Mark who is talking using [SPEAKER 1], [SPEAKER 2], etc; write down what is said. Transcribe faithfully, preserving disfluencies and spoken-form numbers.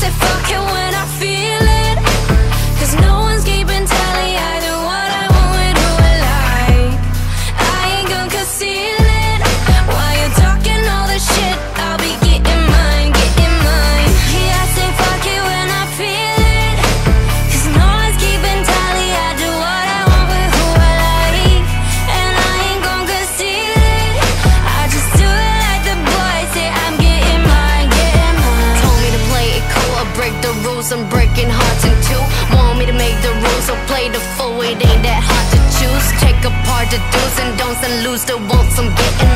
[SPEAKER 1] say fuck it when I feel it, 'cause no one's keeping tally. I do what I want with who I like. I ain't gonna conceal it. While you're talking all this shit, I'll be getting mine, getting mine. Yeah, I say fuck it when I feel it, 'cause no one's keeping tally. I do what I want with who I like, and I ain't gonna conceal it. I just do it like the boys say. I'm getting mine, getting mine. Told me to play it cool or break the rules. I'm breaking hearts in two. Want me to make the rules or play the fool. It ain't that hard to choose. Take apart the do's and don'ts and lose the wants. I'm getting